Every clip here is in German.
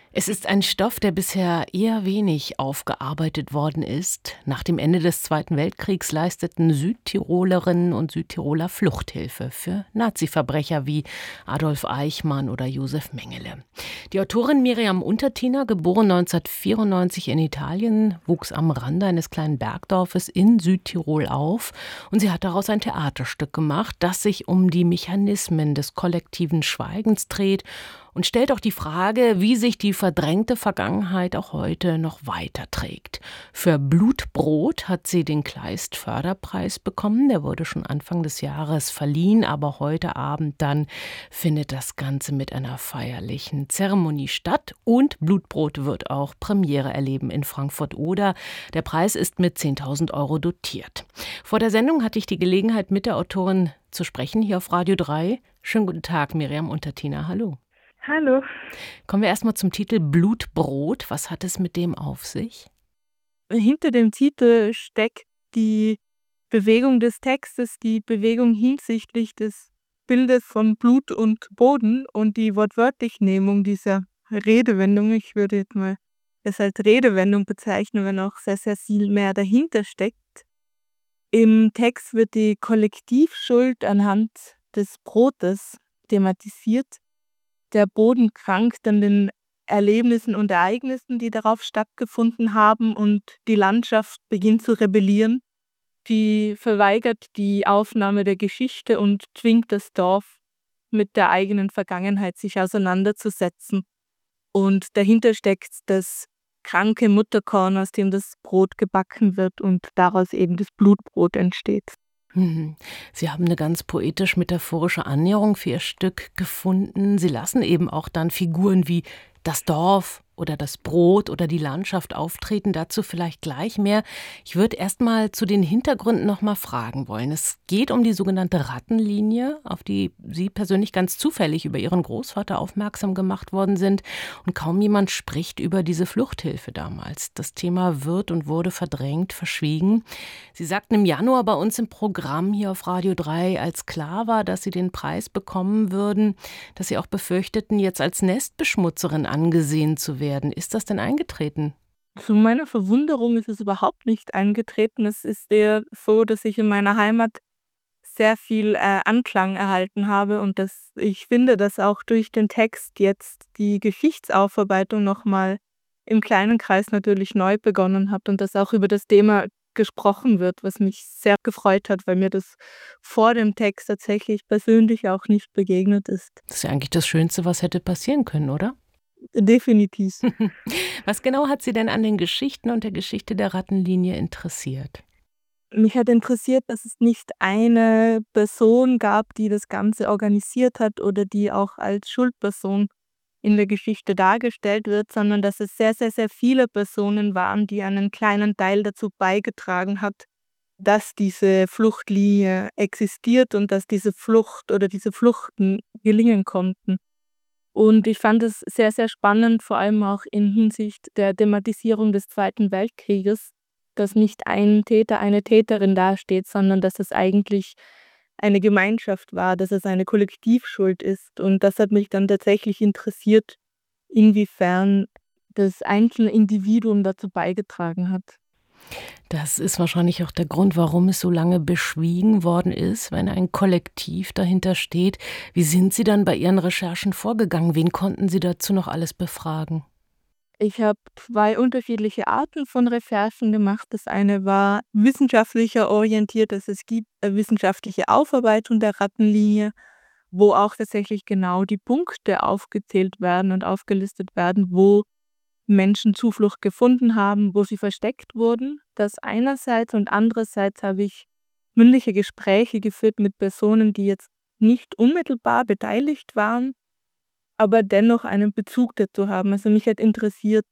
Es ist ein Stoff, der bisher eher wenig aufgearbeitet worden ist. Nach dem Ende des Zweiten Weltkriegs leisteten Südtirolerinnen und Südtiroler Fluchthilfe für Nazi-Verbrecher wie Adolf Eichmann oder Josef Mengele. Die Autorin Miriam Untertiner, geboren 1994 in Italien, wuchs am Rande eines kleinen Bergdorfes in Südtirol auf und sie hat daraus ein Theaterstück gemacht, das sich um die Mechanismen des kollektiven Schweigens dreht und stellt auch die Frage, wie sich die verdrängte Vergangenheit auch heute noch weiterträgt. Für Blutbrot hat sie den Kleist-Förderpreis bekommen. Der wurde schon Anfang des Jahres verliehen, aber heute Abend dann findet das Ganze mit einer feierlichen Zeremonie statt. Und Blutbrot wird auch Premiere erleben in Frankfurt-Oder. Der Preis ist mit 10.000 € dotiert. Vor der Sendung hatte ich die Gelegenheit, mit der Autorin zu sprechen, hier auf Radio 3. Schönen guten Tag, Miriam Untertiner. Hallo. Hallo. Kommen wir erstmal zum Titel Blutbrot. Was hat es mit dem auf sich? Hinter dem Titel steckt die Bewegung des Textes, die Bewegung hinsichtlich des Bildes von Blut und Boden und die Wortwörtlichnehmung dieser Redewendung. Ich würde jetzt mal es als Redewendung bezeichnen, wenn auch sehr, sehr viel mehr dahinter steckt. Im Text wird die Kollektivschuld anhand des Brotes thematisiert. Der Boden krankt an den Erlebnissen und Ereignissen, die darauf stattgefunden haben, und die Landschaft beginnt zu rebellieren. Sie verweigert die Aufnahme der Geschichte und zwingt das Dorf, mit der eigenen Vergangenheit sich auseinanderzusetzen. Und dahinter steckt das kranke Mutterkorn, aus dem das Brot gebacken wird und daraus eben das Blutbrot entsteht. Sie haben eine ganz poetisch-metaphorische Annäherung für Ihr Stück gefunden. Sie lassen eben auch dann Figuren wie das Dorf oder das Brot oder die Landschaft auftreten. Dazu vielleicht gleich mehr. Ich würde erst mal zu den Hintergründen noch mal fragen wollen. Es geht um die sogenannte Rattenlinie, auf die Sie persönlich ganz zufällig über Ihren Großvater aufmerksam gemacht worden sind. Und kaum jemand spricht über diese Fluchthilfe damals. Das Thema wird und wurde verdrängt, verschwiegen. Sie sagten im Januar bei uns im Programm hier auf Radio 3, als klar war, dass Sie den Preis bekommen würden, dass Sie auch befürchteten, jetzt als Nestbeschmutzerin angesehen zu werden. Ist das denn eingetreten? Zu meiner Verwunderung ist es überhaupt nicht eingetreten. Es ist eher so, dass ich in meiner Heimat sehr viel Anklang erhalten habe und dass ich finde, dass auch durch den Text jetzt die Geschichtsaufarbeitung nochmal im kleinen Kreis natürlich neu begonnen hat und dass auch über das Thema gesprochen wird, was mich sehr gefreut hat, weil mir das vor dem Text tatsächlich persönlich auch nicht begegnet ist. Das ist ja eigentlich das Schönste, was hätte passieren können, oder? Definitiv. Was genau hat Sie denn an den Geschichten und der Geschichte der Rattenlinie interessiert? Mich hat interessiert, dass es nicht eine Person gab, die das Ganze organisiert hat oder die auch als Schuldperson in der Geschichte dargestellt wird, sondern dass es sehr, sehr, sehr viele Personen waren, die einen kleinen Teil dazu beigetragen hat, dass diese Fluchtlinie existiert und dass diese Flucht oder diese Fluchten gelingen konnten. Und ich fand es sehr, sehr spannend, vor allem auch in Hinsicht der Thematisierung des Zweiten Weltkrieges, dass nicht ein Täter, eine Täterin dasteht, sondern dass es eigentlich eine Gemeinschaft war, dass es eine Kollektivschuld ist. Und das hat mich dann tatsächlich interessiert, inwiefern das einzelne Individuum dazu beigetragen hat. Das ist wahrscheinlich auch der Grund, warum es so lange beschwiegen worden ist, wenn ein Kollektiv dahinter steht. Wie sind Sie dann bei Ihren Recherchen vorgegangen? Wen konnten Sie dazu noch alles befragen? Ich habe 2 unterschiedliche Arten von Recherchen gemacht. Das eine war wissenschaftlicher orientiert, also es gibt wissenschaftliche Aufarbeitung der Rattenlinie, wo auch tatsächlich genau die Punkte aufgezählt werden und aufgelistet werden, wo Menschen Zuflucht gefunden haben, wo sie versteckt wurden. Das einerseits, und andererseits habe ich mündliche Gespräche geführt mit Personen, die jetzt nicht unmittelbar beteiligt waren, aber dennoch einen Bezug dazu haben. Also mich hat interessiert,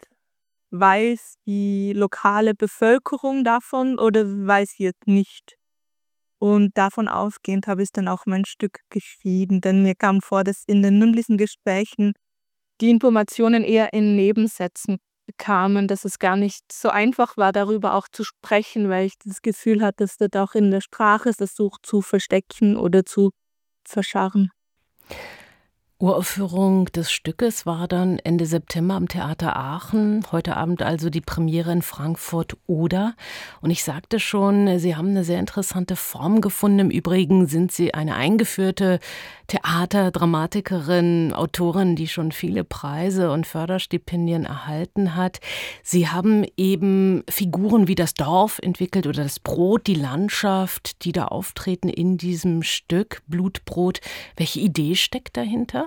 weiß die lokale Bevölkerung davon oder weiß sie jetzt nicht? Und davon ausgehend habe ich dann auch mein Stück geschrieben, denn mir kam vor, dass in den mündlichen Gesprächen die Informationen eher in Nebensätzen kamen, dass es gar nicht so einfach war, darüber auch zu sprechen, weil ich das Gefühl hatte, dass das auch in der Sprache versucht zu verstecken oder zu verscharren. Uraufführung des Stückes war dann Ende September am Theater Aachen. Heute Abend also die Premiere in Frankfurt-Oder. Und ich sagte schon, Sie haben eine sehr interessante Form gefunden. Im Übrigen sind Sie eine eingeführte Theaterdramatikerin, Autorin, die schon viele Preise und Förderstipendien erhalten hat. Sie haben eben Figuren wie das Dorf entwickelt oder das Brot, die Landschaft, die da auftreten in diesem Stück Blutbrot. Welche Idee steckt dahinter?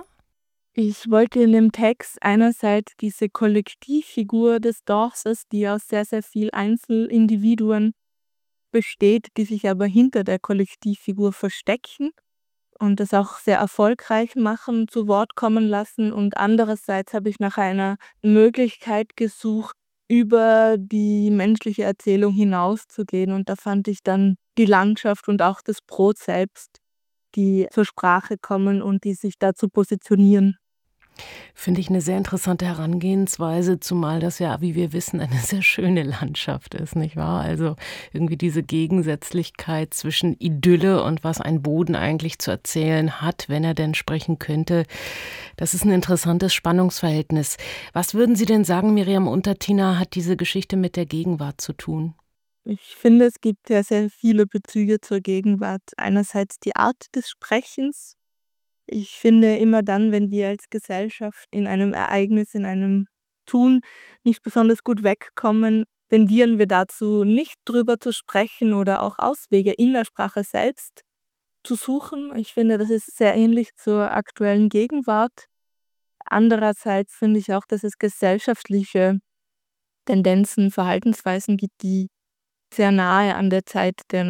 Ich wollte in dem Text einerseits diese Kollektivfigur des Dorfes, die aus sehr, sehr viel Einzelindividuen besteht, die sich aber hinter der Kollektivfigur verstecken und das auch sehr erfolgreich machen, zu Wort kommen lassen. Und andererseits habe ich nach einer Möglichkeit gesucht, über die menschliche Erzählung hinauszugehen. Und da fand ich dann die Landschaft und auch das Brot selbst, die zur Sprache kommen und die sich dazu positionieren. Finde ich eine sehr interessante Herangehensweise, zumal das ja, wie wir wissen, eine sehr schöne Landschaft ist, nicht wahr? Also irgendwie diese Gegensätzlichkeit zwischen Idylle und was ein Boden eigentlich zu erzählen hat, wenn er denn sprechen könnte. Das ist ein interessantes Spannungsverhältnis. Was würden Sie denn sagen, Miriam Untertiner, hat diese Geschichte mit der Gegenwart zu tun? Ich finde, es gibt ja sehr viele Bezüge zur Gegenwart. Einerseits die Art des Sprechens. Ich finde, immer dann, wenn wir als Gesellschaft in einem Ereignis, in einem Tun nicht besonders gut wegkommen, tendieren wir dazu, nicht drüber zu sprechen oder auch Auswege in der Sprache selbst zu suchen. Ich finde, das ist sehr ähnlich zur aktuellen Gegenwart. Andererseits finde ich auch, dass es gesellschaftliche Tendenzen, Verhaltensweisen gibt, die sehr nahe an der Zeit der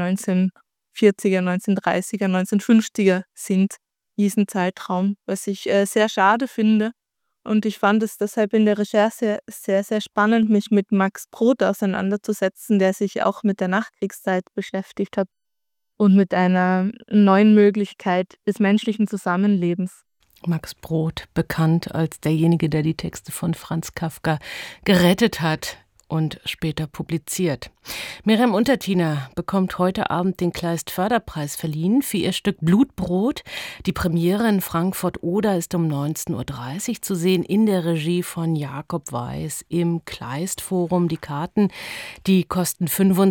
1940er, 1930er, 1950er sind, diesen Zeitraum, was ich sehr schade finde. Und ich fand es deshalb in der Recherche sehr, sehr spannend, mich mit Max Brod auseinanderzusetzen, der sich auch mit der Nachkriegszeit beschäftigt hat und mit einer neuen Möglichkeit des menschlichen Zusammenlebens. Max Brod, bekannt als derjenige, der die Texte von Franz Kafka gerettet hat und später publiziert. Miriam Untertiner bekommt heute Abend den Kleist-Förderpreis verliehen für ihr Stück Blutbrot. Die Premiere in Frankfurt-Oder ist um 19:30 Uhr zu sehen in der Regie von Jakob Weiß im Kleist-Forum. Die Karten, die kosten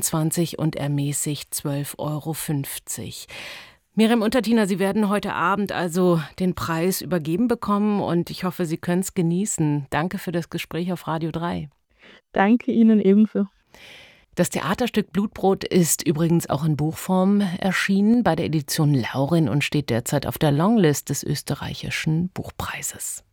25 und ermäßigt 12,50 €. Miriam Untertiner, Sie werden heute Abend also den Preis übergeben bekommen und ich hoffe, Sie können es genießen. Danke für das Gespräch auf Radio 3. Danke Ihnen ebenso. Das Theaterstück Blutbrot ist übrigens auch in Buchform erschienen bei der Edition Laurin und steht derzeit auf der Longlist des österreichischen Buchpreises.